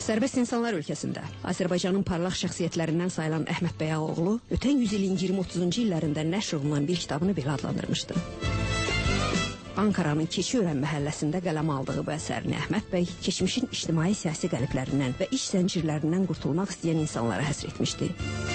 Sərbəst insanlar ölkəsində Azərbaycanın parlaq şəxsiyyətlərindən sayılan Əhməd bəy Ağaoğlu ötən yüzilin 20-30-cu illərində nəşr olunan bir kitabını belə adlandırmışdı. Ankaranın Keçiörən məhəlləsində qələm aldığı bu əsərini Əhməd bəy keçmişin ictimai-siyasi qəliblərindən və iş zəncirlərindən qurtulmaq istəyən insanlara həsr etmişdi.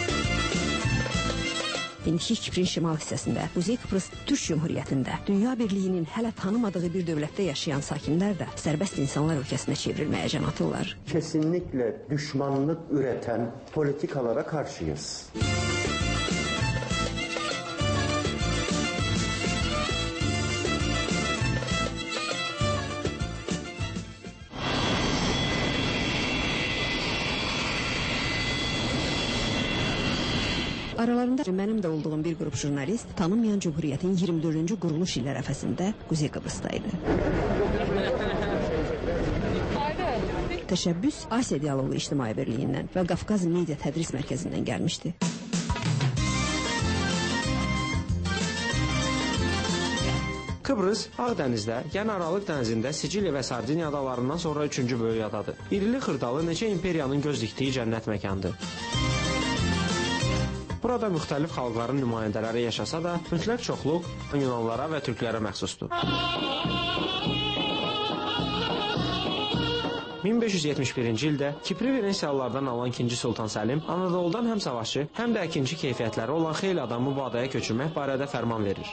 İndiki Kiprin şimal hissəsində, Kuzey Kıbrıs Türk Cumhuriyyətində, Dünya Birliyinin hələ tanımadığı bir dövlətdə yaşayan sakinlər də sərbəst insanlar ölkəsinə çevrilməyə can atırlar. Kesinlikle düşmanlık üreten politikalara karşıyız. Aralarında mənim də olduğum bir qrup jurnalist tanınmayan Cumhuriyyətin 24-cü quruluş ili ərəfəsində Kuzey Kıbrıs'taydı. Təşəbbüs Asiya Dialoğu İctimai Birliyindən və Qafqaz Media Tədris Mərkəzindən gəlmişdi. Kıbrıs Ağdənizdə, yəni Aralıq dənizində Siciliya və Sardiniya adalarından sonra 3-cü böyük adadır. İrili xırdalı neçə imperiyanın göz dikdiyi cənnət məkandır. Burada müxtəlif xalqların nümayəndələri yaşasa da, mütləq çoxluq Yunanlara və Türklərə məxsusdur. 1571-ci ildə Kipri Venesiyalılardan alan 2. Sultan Səlim Anadoludan həm savaşçı, həm də əkinçi keyfiyyətləri olan xeyli adamı bu adaya köçürmək barədə fərman verir.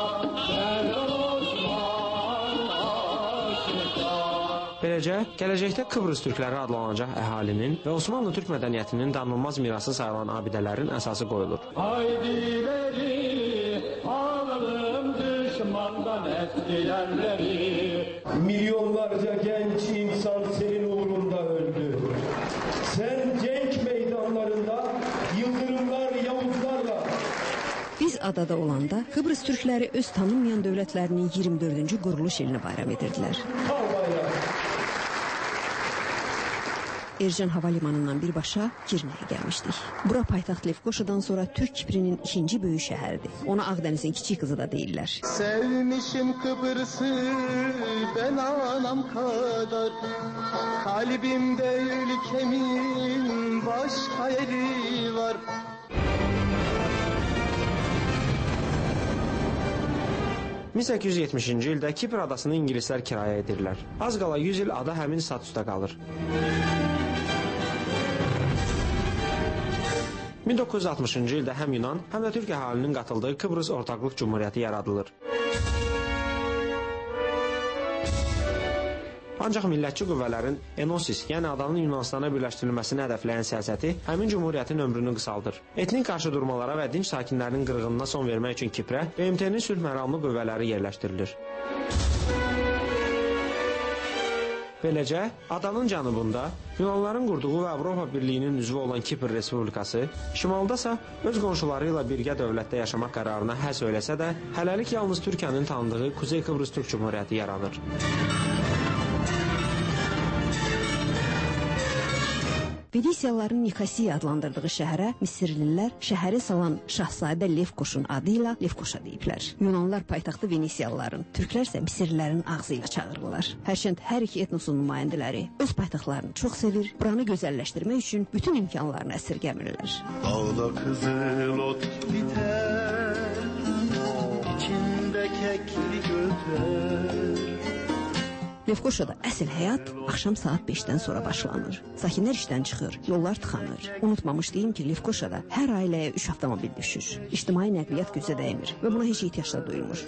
Beləcə, gələcəkdə Kıbrıs türkləri adlanacaq əhalinin və Osmanlı türk mədəniyyətinin danılmaz mirası sayılan abidələrin əsası qoyulur. Haydiləri, alalım düşmandan etkilərləri. Milyonlarca genç insan senin uğrunda öldü. Sen cenk meydanlarında yıldırımlar, yavuzlarla. Biz adada olanda Kıbrıs türkləri öz tanınmayan dövlətlərinin 24-cü quruluş ilini bayram edirdilər. Ercan Hava Limanından birbaşa Girne'yə gəlmişdik. Bura paytaxt Lefkoşadan sonra Türk Kiprinin ikinci böyük şəhəridir. Ona Ağdənizin kiçik qızı da deyirlər. Sevmişim Kıbrıs'ı ben anam kadar. Kalbimde ülkemin başka yeri var. ...1870-ci ildə Kipr adasını İngilislər kirayə edirlər. Az qala 100 il ada həmin statusda qalır. 1960-cı ildə həm Yunan, həm də Türk əhalinin qatıldığı Kıbrıs Ortaqlıq Cumhuriyyəti yaradılır. Ancaq millətçi qüvvələrin Enosis, yəni adanın Yunanistana birləşdirilməsini hədəfləyən siyasəti həmin cumhuriyyətin ömrünü qısaldır. Etnik qarşıdurmalara və dinc sakinlərinin qırğınına son vermək üçün Kiprə BMT-nin sülh məramlı qüvvələri yerləşdirilir. Beləcə, adanın cənubunda Yunanların qurduğu və Avropa Birliyinin üzvü olan Kipr Respublikası, şimaldasa öz qonşuları ilə birgə dövlətdə yaşamaq qərarına həs eləsə də, hələlik yalnız Türkiyənin tanıdığı Kuzey Kıbrıs Türk Cumhuriyyəti yaranır. Venesiyalıların Nikosiya adlandırdığı şəhərə Misirlilər şəhəri salan Şahzadə Lefkoşun adıyla Lefkoşa deyiblər. Yunanlar paytaxtı Venesiyalıların, türklər isə Misirlilərin ağzı ilə çağırırlar. Hərçənd hər iki etnosun nümayəndələri öz paytaxtlarını çox sevir, buranı gözəlləşdirmək üçün bütün imkanlarını əsirgəmirlər. Dağda kızıl ot biter, içində kəkli götər. Lefkoşada əsl həyat axşam saat 5-dən sonra başlanır. Sakinlər işdən çıxır, yollar tıxanır. Unutmamış deyim ki, Lefkoşada hər ailəyə 3 avtomobil düşür. İctimai nəqliyyat gözə dəymir və buna heç ehtiyac da duyulmur.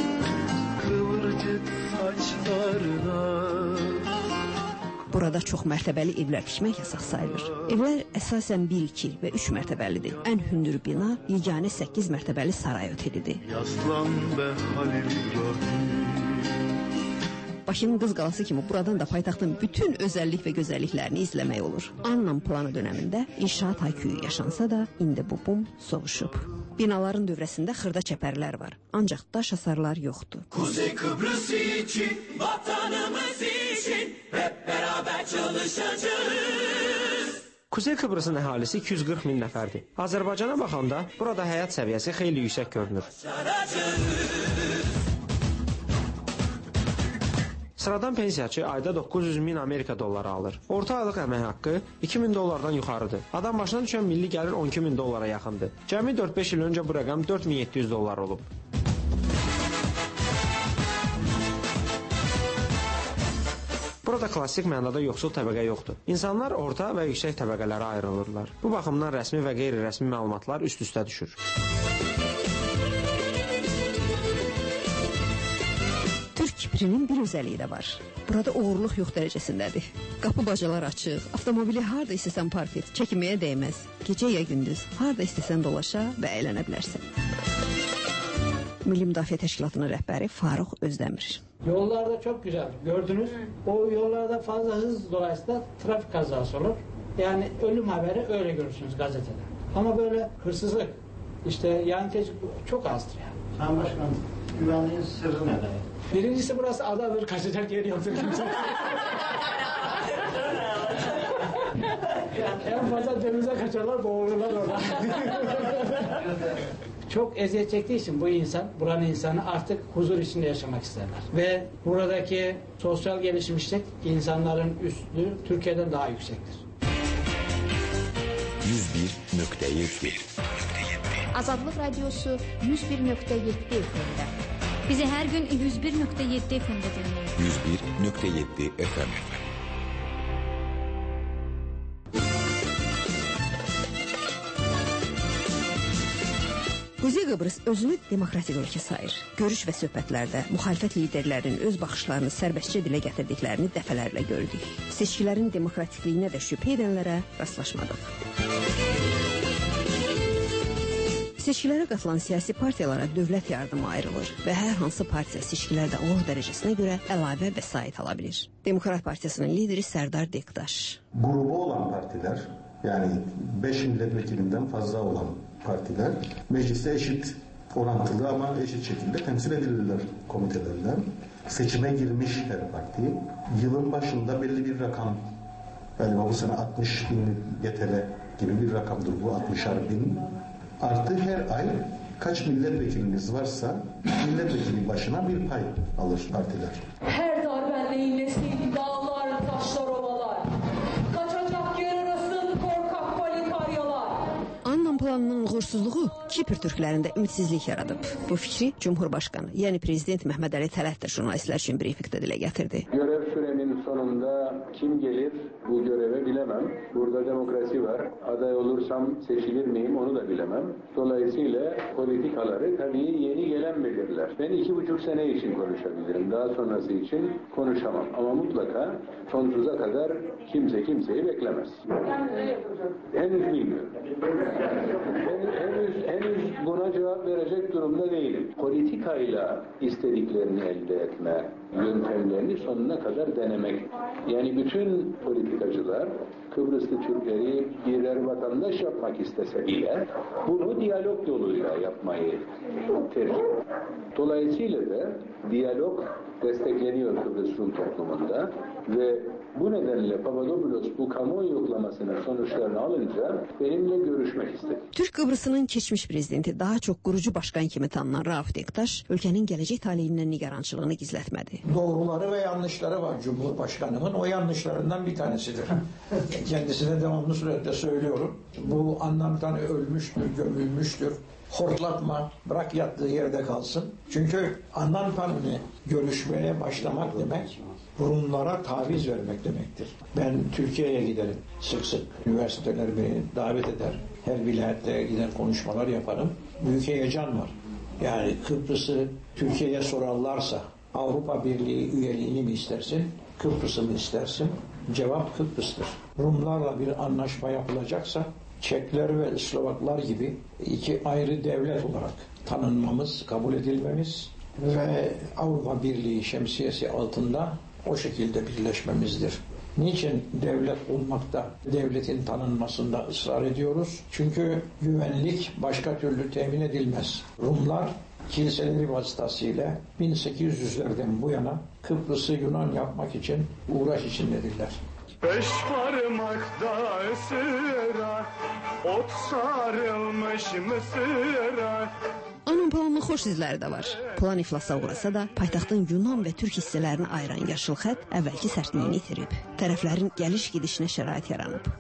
Burada çox mərtəbəli evlər tikmək yasaq sayılır. Evlər əsasən 1, 2 və 3 mərtəbəlidir. Ən hündür bina yeganə 8 mərtəbəli saray otelidir. Yaslan və Halil İbrahim. Bakının Qız Qalası kimi buradan da paytaxtın bütün özəllik və gözəlliklərini izləmək olur. Annan planı dönəmində inşaat hayküyü yaşansa da, indi bu bum soğuşub. Binaların dövrəsində xırda çəpərlər var, ancaq daş hasarlar yoxdur. Kuzey Kıbrıs için, vatanımız için hep beraber çalışacağız. Kuzey Kıbrısın əhalisi 240 min nəfərdir. Azərbaycana baxanda burada həyat səviyyəsi xeyli yüksək görünür. Sıradan pensiyaçı ayda 900.000 Amerika dolları alır. Orta aylıq əmək haqqı 2.000 dollardan yuxarıdır. Adam başına düşən milli gəlir 12.000 dollara yaxındır. Cəmi 4-5 il öncə bu rəqəm 4.700 dollar olub. Burada klassik mənada yoxsul təbəqə yoxdur. İnsanlar orta və yüksək təbəqələrə ayrılırlar. Bu baxımdan rəsmi və qeyri-rəsmi məlumatlar üst-üstə düşür. Türk Kiprinin bir özəlliyi də var. Burada oğurluq yox dərəcəsindədir. Qapı bacalar açıq, avtomobili harda istəsən park et, çəkinməyə dəyməz. Gecə ya gündüz, harda istəsən dolaşa və əylənə bilərsən. Milli Müdafiə Təşkilatının rəhbəri Faruk Özdemir. Yollarda çok güzel gördünüz. O yollarda fazla hız dolayısıyla trafik kazası olur. Yani ölüm haberi öyle görürsünüz gazetede. Ama böyle hırsızlık, işte yani çok azdır yani. Sayın Başkanım, güvenliğin sırrı nedir? Birincisi burası adadır, kaçacak yer yoktur kimse. En fazla denize kaçarlar, boğulurlar orada. Çok eziyet çektiği için bu insan, buranın insanı artık huzur içinde yaşamak isterler. Ve buradaki sosyal gelişmişlik insanların üstü Türkiye'den daha yüksektir. 101.7 Azadlık Radyosu 101.7 FM'de. Bizi her gün 101.7 FM'de dinleyin. 101.7 FM. Quzey Qıbrıs özünü demokratik ölkə sayır. Görüş və söhbətlərdə müxalifət liderlərinin öz baxışlarını sərbəstcə dilə gətirdiklərini dəfələrlə gördük. Seçkilərin demokratikliyinə də şübhə edənlərə rastlaşmadıq. Seçkilərə qatılan siyasi partiyalara dövlət yardımı ayrılır və hər hansı partiya seçkilərdə uğur dərəcəsinə görə əlavə vəsait ala bilir. Demokrat Partiyasının lideri Serdar Dektaş. Grubu olan partiler, yani 5 milletvekilinden fazla olan partiler mecliste eşit orantılı ama eşit şekilde temsil edilirler komitelerden. Seçime girmiş her parti. Yılın başında belli bir rakam, galiba bu sene 60.000 YTL gibi bir rakamdır bu, 60'ar bin. Artı her ay kaç milletvekiliniz varsa milletvekili başına bir pay alır partiler. Her darbenle inlesin dağlar, taşlar, ovalar. Kaçacak yer arasın korkak polikaryalar. Annan planının uğursuzluğu Kipr türklərində ümidsizlik yaradıb. Bu fikri Cumhurbaşkanı, yani Prezident Mehmet Ali Talat da jurnalistler için briefingde dile getirdi. Görev süremin sonunda kim gelir bu göreve bilemem. Burada demokrasi var. Aday olursam seçilir miyim onu da bilemem. Dolayısıyla politikaları tabii yeni gelen belirler. Ben 2,5 sene için konuşabilirim. Daha sonrası için konuşamam. Ama mutlaka sonsuza kadar kimse kimseyi beklemez. Henüz bilmiyorum. Henüz buna cevap verecek durumda değilim. Politikayla istediklerini elde etme yöntemlerini sonuna kadar denemek. Yani bütün politikacılar Kıbrıslı Türkleri birer vatandaş yapmak istese bile bunu diyalog yoluyla yapmayı tercih ediyor. Dolayısıyla da diyalog destekleniyor Kıbrıs Rum toplumunda ve bu nedenle Papadopoulos bu kamuoyu yoklamasının sonuçlarını alınca benimle görüşmek istedi. Türk Kıbrıs'ının keçmiş prezidenti, daha çok kurucu başkan kimi tanınan Rauf Dektaş, ülkenin gelecek talihinden nigarançılığını gizletmedi. Doğruları ve yanlışları var Cumhurbaşkanımın. O yanlışlarından bir tanesidir. Kendisine devamlı surette söylüyorum. Bu anlamdan ölmüştür, gömülmüştür. Hortlatma, bırak yattığı yerde kalsın. Çünkü Annan Pan'ını görüşmeye başlamak demek, Rumlara taviz vermek demektir. Ben Türkiye'ye giderim. Sık sık üniversiteler beni davet eder. Her vilayette gider konuşmalar yaparım. Büyük heyecan var. Yani Kıbrıs'ı Türkiye'ye sorarlarsa Avrupa Birliği üyeliğini mi istersin, Kıbrıs'ı mı istersin? Cevap Kıbrıs'tır. Rumlarla bir anlaşma yapılacaksa Çekler ve Slovaklar gibi iki ayrı devlet olarak tanınmamız, kabul edilmemiz ve Avrupa Birliği şemsiyesi altında o şekilde birleşmemizdir. Niçin devlet olmakta, devletin tanınmasında ısrar ediyoruz? Çünkü güvenlik başka türlü temin edilmez. Rumlar kiliseleri vasıtasıyla 1800'lerden bu yana Kıbrıs'ı Yunan yapmak için uğraş içindedirler. 5 parmakta ısıra, ot sarılmış mısıra. Anam Amma planın xoş izləri də var. Plan iflasa uğrasa da, paytaxtın Yunan və Türk hissələrini ayıran yaşıl xətt əvvəlki sərtliyini itirib. Tərəflərin gəliş-gedişinə şərait yaranıb.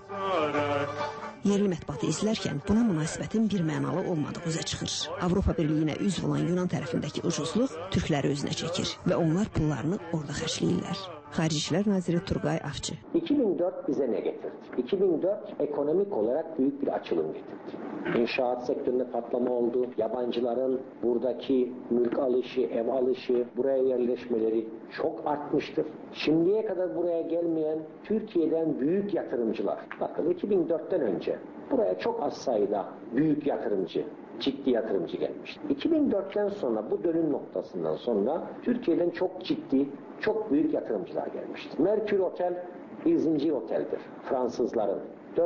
Yerli mətbuatı izlərkən buna münasibətin bir mənalı olmadığı üzə çıxır. Avropa Birliyinə üzv olan Yunan tərəfindəki ucuzluq türkləri özünə çəkir və onlar pullarını orada xərcləyirlər. Xarici İşlər Naziri Turgay Avcı. 2004 bize ne getirdi? 2004 ekonomik olarak büyük bir açılım getirdi. İnşaat sektöründe patlama oldu. Yabancıların buradaki mülk alışı, ev alışı, buraya yerleşmeleri çok artmıştır. Şimdiye kadar buraya gelmeyen Türkiye'den büyük yatırımcılar. Bakın 2004'ten önce buraya çok az sayıda büyük yatırımcı, ciddi yatırımcı gelmişti. 2004'ten sonra bu dönüm noktasından sonra Türkiye'den çok ciddi, çok büyük yatırımcılar gelmişti. Merkür Otel bir zincir oteldir. Fransızların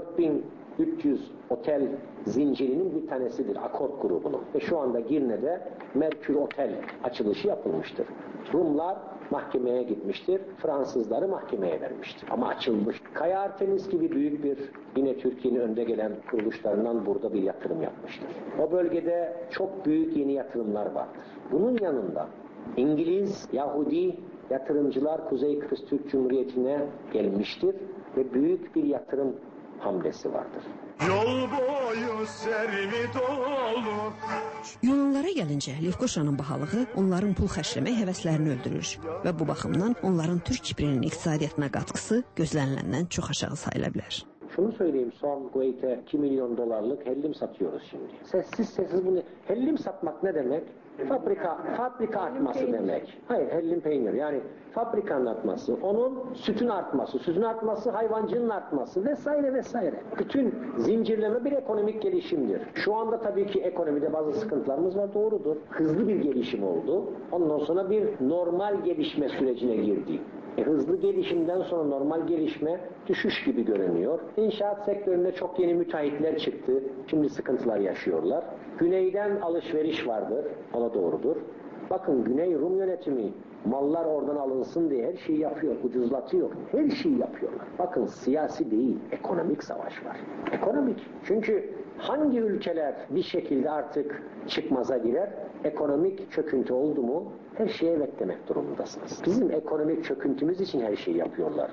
4300 otel zincirinin bir tanesidir Akort grubunun. Ve şu anda Girne'de Merkür Otel açılışı yapılmıştır. Rumlar mahkemeye gitmiştir. Fransızları mahkemeye vermiştir. Ama açılmış. Kaya Artemis gibi büyük bir yine Türkiye'nin önde gelen kuruluşlarından burada bir yatırım yapmıştır. O bölgede çok büyük yeni yatırımlar vardır. Bunun yanında İngiliz, Yahudi yatırımcılar Kuzey Kıbrıs Türk Cumhuriyeti'ne gelmiştir ve büyük bir yatırım hamlesi vardır. Yol boyu servi dolu. Yunanlara gəlincə, Lefkoşanın bahalığı onların pul xərcləmək həvəslərini öldürür və bu baxımdan onların Türk Kiprinin iqtisadiyyatına qatkısı gözləniləndən çox aşağı sayıla bilər. Şunu söyleyeyim, son Kuveyt'e 2 milyon dolarlık hellim satıyoruz şimdi. Sessiz bunu. Hellim satmak ne demek? Fabrika artması demek. Hayır, hellim peynir. Yani fabrikanın artması, onun sütün artması, sütün artması, hayvancının artması vesaire vesaire. Bütün zincirleme bir ekonomik gelişimdir. Şu anda tabii ki ekonomide bazı sıkıntılarımız var, doğrudur. Hızlı bir gelişim oldu. Ondan sonra bir normal gelişme sürecine girdi. Hızlı gelişimden sonra normal gelişme düşüş gibi görünüyor. İnşaat sektöründe çok yeni müteahhitler çıktı. Şimdi sıkıntılar yaşıyorlar. Güneyden alışveriş vardır. O da doğrudur. Bakın Güney Rum yönetimi mallar oradan alınsın diye her şeyi yapıyor. Ucuzlatıyor. Her şeyi yapıyorlar. Bakın siyasi değil, ekonomik savaş var. Ekonomik. Çünkü hangi ülkeler bir şekilde artık çıkmaza girer? Ekonomik çöküntü oldu mu her şeye evet demek durumundasınız. Bizim ekonomik çöküntümüz için her şeyi yapıyorlar.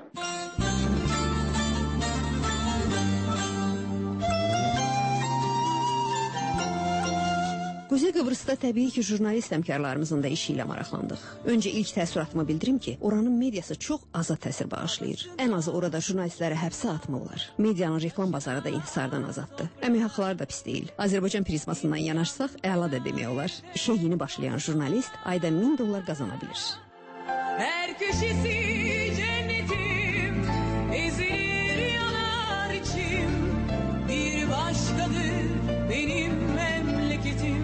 Kuzey Kıbrıs'ta təbii ki, jurnalist həmkarlarımızın da işi ilə maraqlandıq. Öncə ilk təəssüratımı bildirim ki, oranın mediası çox azad təsir bağışlayır. Ən azı orada jurnalistləri həbsə atmırlar. Medianın reklam bazarı da inhisardan azaddır. Əmək haqqları da pis deyil. Azərbaycan prizmasından yanaşsaq, əla da demək olar. İşə yeni başlayan jurnalist ayda $1000 qazana bilir. Her köşesi cennetim, ezilir yanar içim. Bir başkadır benim memleketim.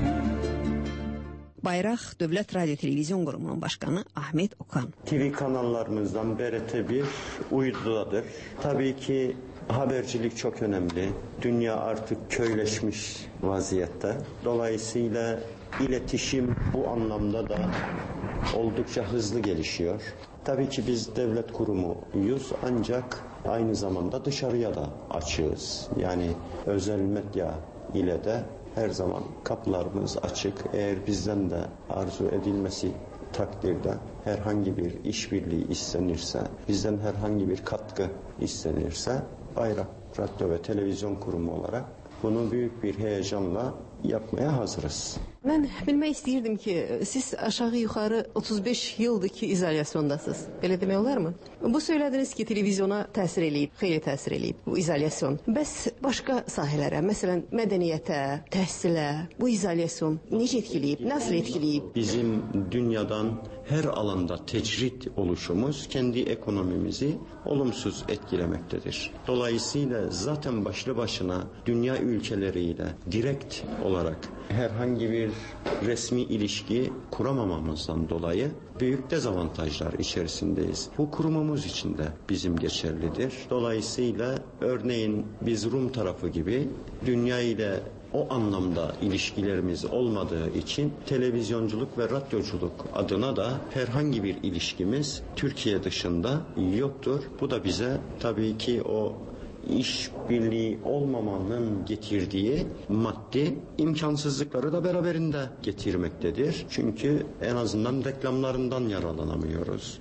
Bayraq Dövlət Radio Televizyon Qurumunun başkanı Ahmet Okan. TV kanallarımızdan BRT1 uydudadır. Tabii ki habercilik çok önemli. Dünya artık köyleşmiş vaziyette. Dolayısıyla iletişim bu anlamda da oldukça hızlı gelişiyor. Tabii ki biz devlet kurumuyuz ancak aynı zamanda dışarıya da açığız. Yani özel medya ile de her zaman kapılarımız açık. Eğer bizden de arzu edilmesi takdirde herhangi bir işbirliği istenirse, bizden herhangi bir katkı istenirse Bayrak Radyo ve Televizyon Kurumu olarak bunu büyük bir heyecanla yapmaya hazırız. Mən bilmək istəyirdim ki, siz aşağı yuxarı 35 yıldır ki izolyasiyondasınız. Belə demək olar mı? Bu söylədiniz ki, televizyona təsir eləyib, xeyli təsir eləyib bu izolyasyon. Bəs başqa sahələrə, məsələn, mədəniyyətə, təhsilə bu izolyasyon necə etkiləyib, nasıl etkiləyib? Bizim dünyadan her alanda tecrit oluşumuz kendi ekonomimizi olumsuz etkilemektedir. Dolayısıyla zaten başlı başına dünya ülkeleriyle direkt olarak herhangi bir resmi ilişki kuramamamızdan dolayı büyük dezavantajlar içerisindeyiz. Bu kurumumuz için de bizim geçerlidir. Dolayısıyla örneğin biz Rum tarafı gibi dünya ile o anlamda ilişkilerimiz olmadığı için televizyonculuk ve radyoculuk adına da herhangi bir ilişkimiz Türkiye dışında yoktur. Bu da bize tabii ki o işbirliği olmamanın getirdiği maddi imkansızlıkları da beraberinde getirmektedir. Çünkü en azından reklamlarından yararlanamıyoruz.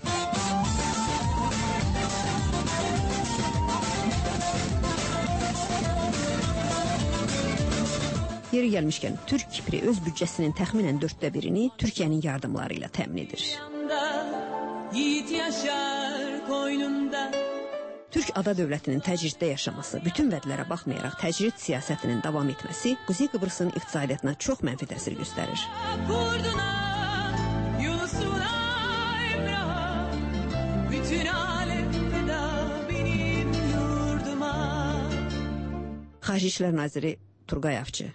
Yeri gəlmişkən, Türk Kipri öz büdcəsinin təxminən 1/4-ni Türkiyənin yardımları ilə təmin edir. Türk ada dövlətinin təcriddə yaşaması, bütün vədlərə baxmayaraq təcrid siyasətinin davam etməsi Quzey Qıbrısın iqtisadiyyatına çox mənfi təsir göstərir. Xarici İşlər Naziri Turgay Avcı.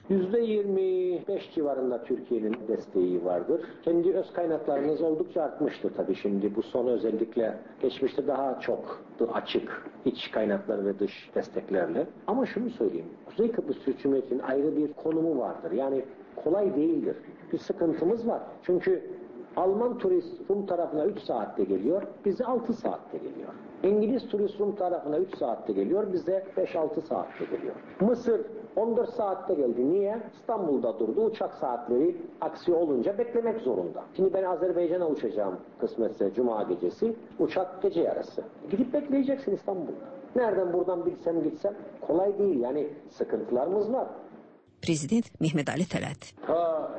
%25 civarında Türkiye'nin desteği vardır. Kendi öz kaynaklarımız oldukça artmıştır tabii şimdi. Bu son özellikle geçmişte daha çok açık iç kaynaklar ve dış desteklerle. Ama şunu söyleyeyim. Kuzey Kıbrıs Türk Cumhuriyeti'nin ayrı bir konumu vardır. Yani kolay değildir. Bir sıkıntımız var. Çünkü Alman turist Rum tarafına 3 saatte geliyor, bize 6 saatte geliyor. İngiliz turist Rum tarafına 3 saatte geliyor, bize 5-6 saatte geliyor. Mısır 14 saatte geldi. Niye? İstanbul'da durdu. Uçak saatleri aksi olunca beklemek zorunda. Şimdi ben Azerbaycan'a uçacağım kısmetse Cuma gecesi. Uçak gece yarısı. Gidip bekleyeceksin İstanbul'da. Nereden buradan bilsem gitsem kolay değil. Yani sıkıntılarımız var. Prezident Mehmet Ali Tələt. Ta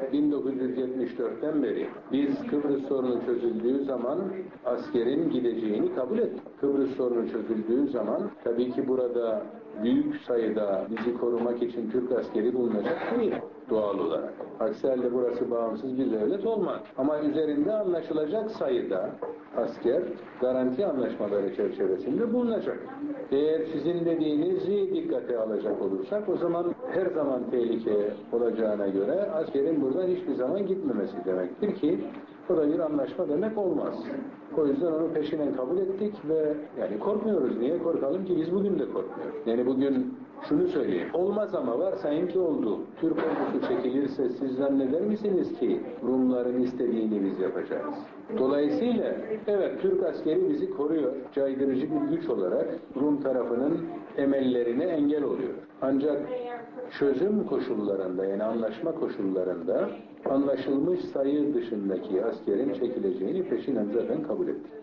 1974'ten beri biz Kıbrıs sorunu çözüldüğü zaman askerin gideceğini kabul ettik. Kıbrıs sorunu çözüldüğü zaman tabii ki burada büyük sayıda bizi korumak için Türk askeri bulunacak değil doğal olarak. Aksi halde burası bağımsız bir devlet olmaz. Ama üzerinde anlaşılacak sayıda asker garanti anlaşmaları çerçevesinde bulunacak. Eğer sizin dediğinizi dikkate alacak olursak o zaman her zaman tehlike olacağına göre askerin buradan hiçbir zaman gitmemesi demektir ki o da bir anlaşma demek olmaz. O yüzden onu peşinen kabul ettik ve yani korkmuyoruz. Niye korkalım ki? Biz bugün de korkmuyoruz. Yani bugün şunu söyleyeyim. Olmaz ama varsayın ki oldu. Türk ordusu çekilirse siz zanneder misiniz ki Rumların istediğini biz yapacağız? Dolayısıyla evet Türk askeri bizi koruyor. Caydırıcı bir güç olarak Rum tarafının emellerine engel oluyor. Ancak çözüm koşullarında yani anlaşma koşullarında anlaşılmış sayı dışındaki askerin çekileceğini peşinen zaten kabul ettik.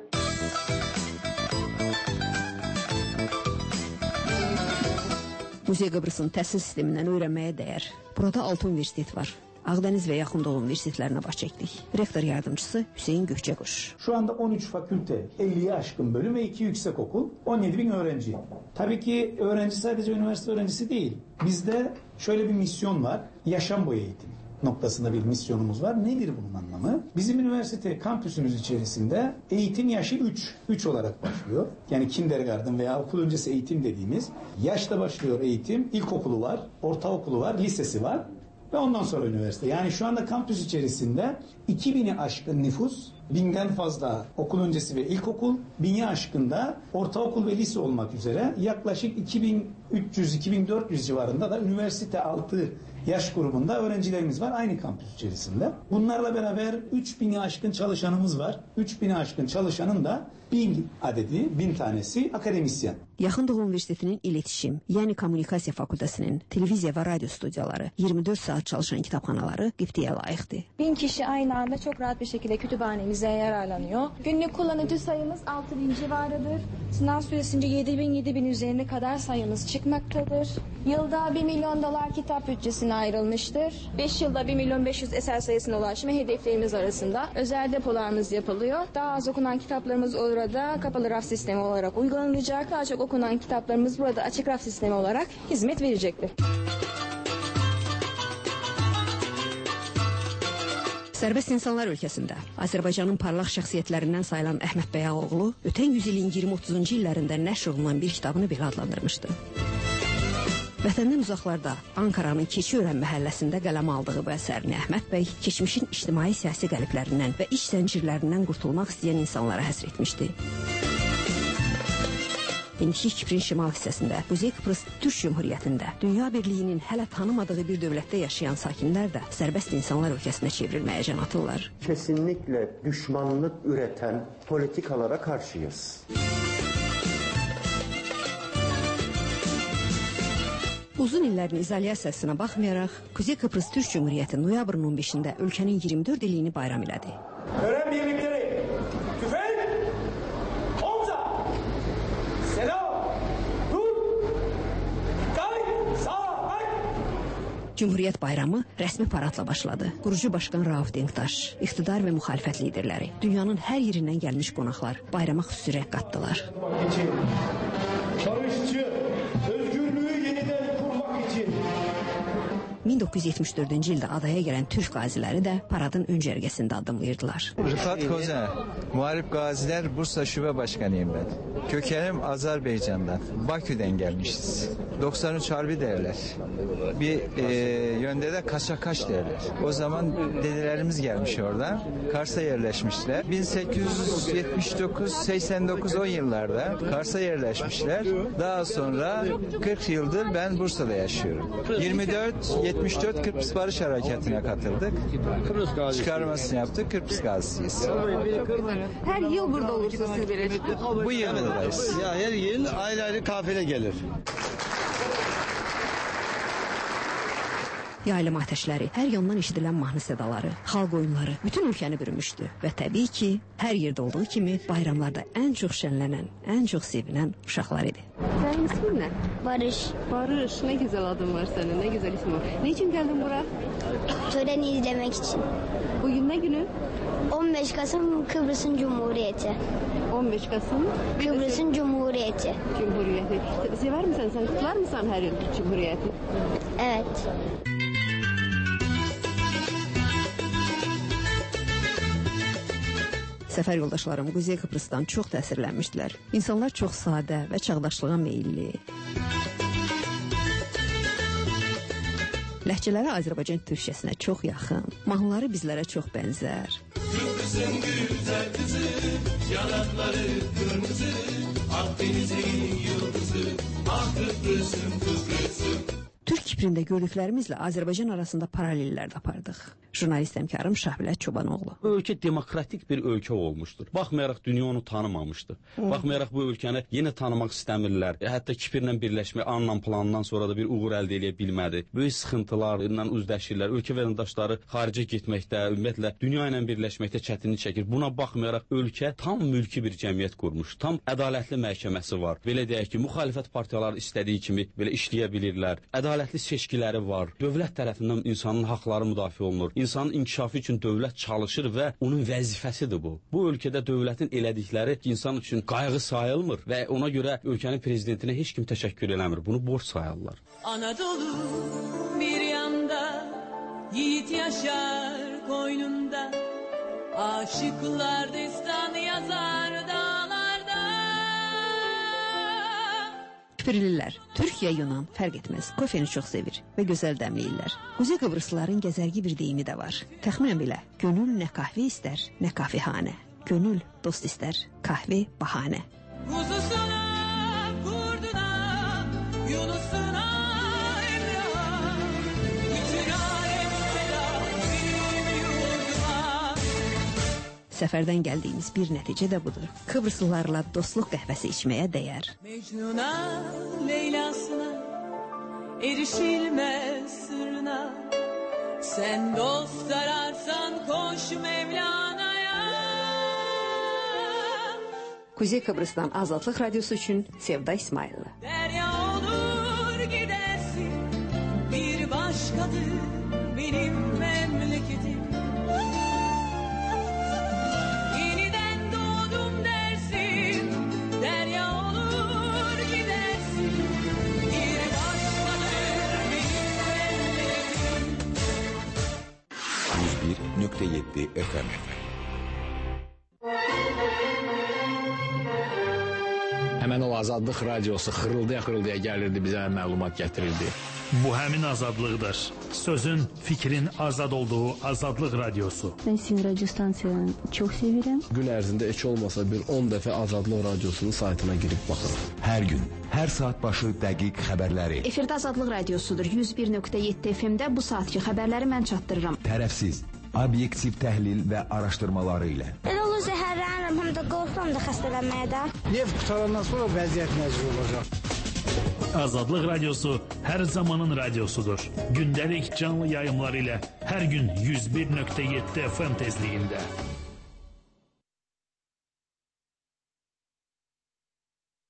Quzey Qıbrısın təhsil sistemindən öyrənməyə dəyər. Burada 6 universitet var. Ağdeniz ve Yakın Doğu üniversitelerine baş çektik. Rektör yardımcısı Hüseyin Gökçekuş. Şu anda 13 fakülte, 50'ye aşkın bölüm ve 2 yüksekokul, 17 bin öğrenci. Tabii ki öğrenci sadece üniversite öğrencisi değil. Bizde şöyle bir misyon var. Yaşam boyu eğitim noktasında bir misyonumuz var. Nedir bunun anlamı? Bizim üniversite kampüsümüz içerisinde eğitim yaşı 3 olarak başlıyor. Yani kindergarten veya okul öncesi eğitim dediğimiz yaşta başlıyor eğitim. İlkokulu var, ortaokulu var, lisesi var. Ve ondan sonra üniversite. Yani şu anda kampüs içerisinde 2000'i aşkın nüfus, 1000'den fazla okul öncesi ve ilkokul, 1000'i aşkın da ortaokul ve lise olmak üzere yaklaşık 2300-2400 civarında da üniversite altı yaş grubunda öğrencilerimiz var aynı kampüs içerisinde. Bunlarla beraber 3000'i aşkın çalışanımız var. 3000'i aşkın çalışanın da 1000 tanesi akademisyen. Yakın Doğu Üniversitesi'nin iletişim, yani Kommunikasiya Fakültəsinin televiziya ve radyo stüdyoları, 24 saat çalışan kitapxanaları qibtəyə layıqdır. 1000 kişi aynı anda çok rahat bir şekilde kütüphanemize yararlanıyor. Günlük kullanıcı sayımız 6000 civarıdır. Sınav süresince 7000 üzerine kadar sayımız çıkmaktadır. Yılda $1 milyon kitap bütçesine ayrılmıştır. 5 yılda 1.500.000 eser sayısına ulaşma hedeflerimiz arasında özel depolarımız yapılıyor. Daha az okunan kitaplarımız orada kapalı raf sistemi olarak uygulanacak. Daha çok okunan kitaplarımız burada açık raf sistemi olarak hizmet verecektir. Sərbəst insanlar ölkəsində Azərbaycanın parlaq şəxsiyyətlərindən sayılan Əhməd Bəyaoğlu ötən yüzilin 20-30-cu illərində nəşr olunan bir kitabını belə adlandırmışdı. Vətəndən uzaqlarda Ankaranın Keçiörən məhəlləsində qələm aldığı bu əsərini Əhməd bəy keçmişin ictimai-siyasi qəliblərindən və iş zəncirlərindən qurtulmaq istəyən insanlara həsr etmişdi. İndiki Kiprin şimal hissəsində, Quzey Kıbrıs Türk Cumhuriyyətində, Dünya Birliyinin hələ tanımadığı bir dövlətdə yaşayan sakinlər də sərbəst insanlar ölkəsinə çevrilməyə can atırlar. Kesinlikle düşmanlık üreten politikalara karşıyız. Uzun illərin izolyasiyasına baxmayaraq, Kuzey Kıbrıs Türk Cumhuriyyəti noyabrın 15-də ölkənin 24 illiyini bayram elədi. Öğren birlikleri, tüfek, omza, selam, dur, kay, sağ, ay. Cumhuriyyət bayramı rəsmi paradla başladı. Qurucu başqan Rauf Denktaş, iqtidar və müxalifət liderləri, dünyanın hər yerindən gəlmiş qonaqlar bayrama xüsusi rəq qatdılar. Barışçı, özgürlüğü yeniden kurmak için. 1974-cü ildə adaya gələn Türk qaziləri də paradın ön cərgəsində adımlayırdılar. Rıfat Koza, Muharip Gaziler Bursa Şube Başkanıyım ben. Kökenim Azerbaycan'dan, Bakü'den gelmişiz. 93 Harbi derler. Bir yönde de Kaşakaş derler. O zaman dedelerimiz gelmiş oradan. Kars'a yerleşmişler. 1879-89 o yıllarda Kars'a yerleşmişler. Daha sonra 40 yıldır ben Bursa'da yaşıyorum. 74 Kıbrıs Barış Harekatı'na katıldık. Çıkarmasını yaptık. Kıbrıs Gazisiyiz. Her yıl burada olursunuz siz böylece. Bu yıl buradayız. Ya her yıl ayrı ayrı kafile gelir. Yaylım ateşləri, hər yandan eşidilən mahnı sədaları, xalq oyunları bütün ölkəni bürümüşdü. Və təbii ki, hər yerdə olduğu kimi bayramlarda ən çox şənlənən, ən çox sevinən uşaqlar idi. Sənin ismin nə? Barış. Barış, nə gözəl adın var sənin, nə gözəl ismin var. Ne için geldin bura? Töreni izlemek için. Bugün ne günü? 15 Kasım Kıbrıs'ın Cumhuriyeti. 15 Kasım? Kıbrıs'ın Cumhuriyeti. Cumhuriyeti. Sever misin sen? Kutlar mısın her yıl Cumhuriyeti? Evet. Səfər yoldaşlarım Kuzey Kıbrıs'tan çox təsirlənmişdilər. İnsanlar çox sadə və çağdaşlığa meyilli. Ləhcələri Azərbaycan türkçəsinə çox yaxın, mahnıları bizlərə çox bənzər. Kıbrıs'ın güzel kızı, yanakları kırmızı, Akdeniz'in yıldızı, ah Kıbrıs'ım Kıbrıs'ım. Türk Kiprində gördüklərimizlə Azərbaycan arasında paralellər tapardıq. Jurnalist həmkarım Şahbilət Çobanoğlu. Bu ölkə demokratik bir ölkə olmuşdur. Baxmayaraq dünya onu tanımamışdı. Baxmayaraq bu ölkəni yenə tanımaq istəmirlər. Hətta Kiprlə birləşmə anla planından sonra da bir uğur əldə edə bilmədi. Böyük sıxıntılarla üzləşirlər. Ölkə vətəndaşları xaricə getməkdə, ümumiyyətlə dünya ilə birləşməkdə çətinlik çəkir. Buna baxmayaraq ölkə tam mülki bir cəmiyyət qurmuş. Tam ədalətli məhkəməsi var. Belə deyək ki, müxalifət partiyaları istədiyi kimi belə işləyə bilirlər. Ədalətli seçkiləri var. Dövlət tərəfindən insanın haqları müdafiə olunur. İnsanın inkişafı üçün dövlət çalışır və onun vəzifəsidir bu. Bu ölkədə dövlətin elədikləri insan üçün qayğı sayılmır və ona görə ölkənin prezidentinə heç kim təşəkkür eləmir. Bunu borc sayarlar. Anadolu bir yanda, yiğit yaşar koynunda, aşıklar destan yazar dağlarda. Kiprlilər, Türkiyə, Yunan fərq etməz. Kofeni çox sevir və gözəl dəmləyirlər. Kuzey Kıbrıslıların gəzərgi bir deyimi də var. Təxminən belə, gönül nə kahve istər, nə kafehanə. Gönül dost istər, kahve bahanə. Kuzusuna, kurduna, Yunusuna, Emrah'a, bütün alem selam, benim yurduma. Səfərdən gəldiyimiz bir nəticə də budur. Kıbrıslılarla dostluq qəhvəsi içməyə dəyər. Mecnun'a, Leyla'sına, erişilmez sırrına, sen dost ararsan koş Mevlana'ya. Kuzey Kıbrıs'tan Azadlıq Radyosu üçün Sevda İsmailova. Derya olur gidersin, bir başkadır benim memleketim. Yeniden doğdum dersin, derya olur gidersin, bir başkadır benim memleketim. 101.7 FM. Həmən o Azadlıq Radiosu xırıldaya gəlirdi, bizə məlumat gətirirdi. Bu həmin azadlıqdır. Sözün, fikrin azad olduğu Azadlıq Radiosu. Ben sizin radyo stansiyalarını çok seviyorum. Gün ərzində heç olmasa bir 10 dəfə Azadlıq Radiosunun saytına girib baxırım. Hər gün, hər saat başı dəqiq xəbərləri. Efirdə Azadlıq Radiosudur. 101.7 FM-də bu saatki xəbərləri mən çatdırıram. Tərəfsiz, obyektiv təhlil və araşdırmaları ilə. Elə olur zəhərlənirəm, həm də qorxuram da xəstələnməyə də. Neft qutarandan sonra vəziyyət necə olacaq? Azadlıq Radiosu hər zamanın radiosudur. Gündəlik canlı yayımlar ilə hər gün 101.7 FM tezliyində.